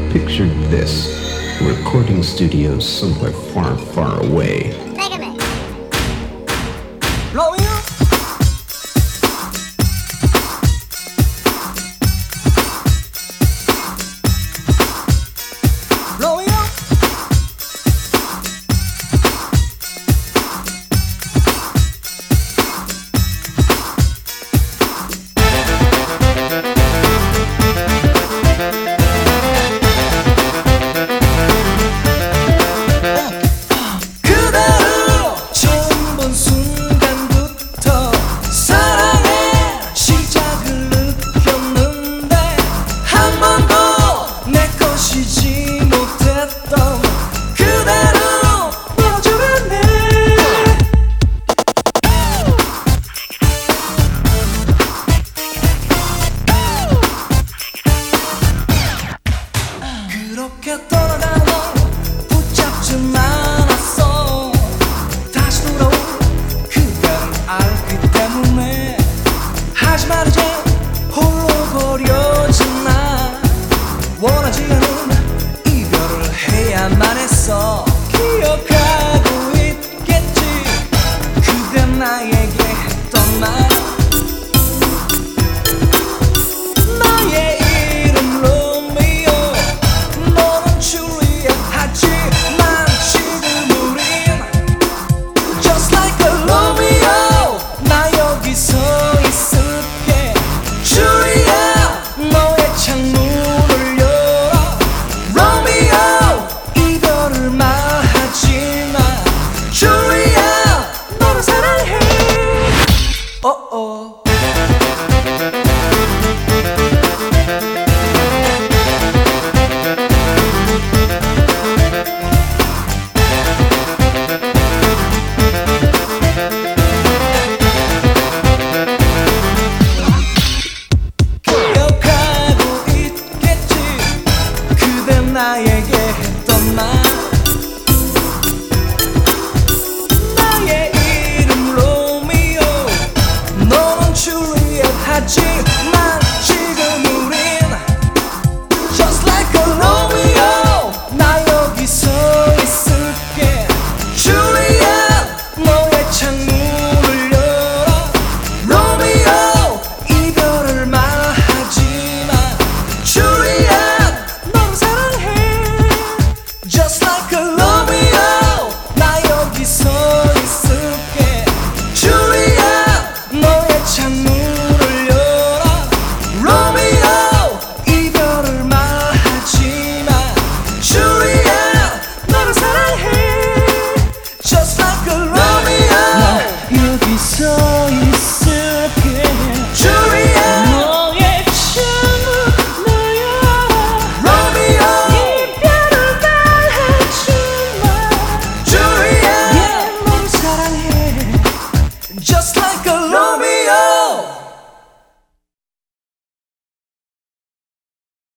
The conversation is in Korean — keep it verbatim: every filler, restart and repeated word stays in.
Picture this. Recording studios somewhere far, far away. Take a minute. Blow you. Blow you. 그렇게 떠나가는 널 붙잡진 않았어. 다시 돌아올 그대를 알기 때문에. 하지만 이제 홀로 버려진 나 원하지 않은 이별을 해야만 했어. 기억하고 있겠지 그대 나에게 했던 말. 나의 이름 로미오 너는 줄리엣 하지만 지금 우린 Just like a Romeo. 나 여기 서 있을게 줄리엣 너의 창문을 열어. 로미오 이별을 말하지마 줄리엣 너를 사랑해. 어어 기억하고 있겠지 그대 나에게 했던 말. 나의 이름 로미오 너는 줄리엣 하지만 지금 우린 Just like a Romeo. 나 여기 서 있을게 줄리엣 너의 창문을 열어. 로미오 이별을 말하지마 줄리엣 너를 사랑해. Just like a Romeo. 나 여기 서 있을게 줄리엣 너의 창문을 열어. 로미오 이별을 말하지마 줄리엣 너를 사랑해. Just like a Romeo.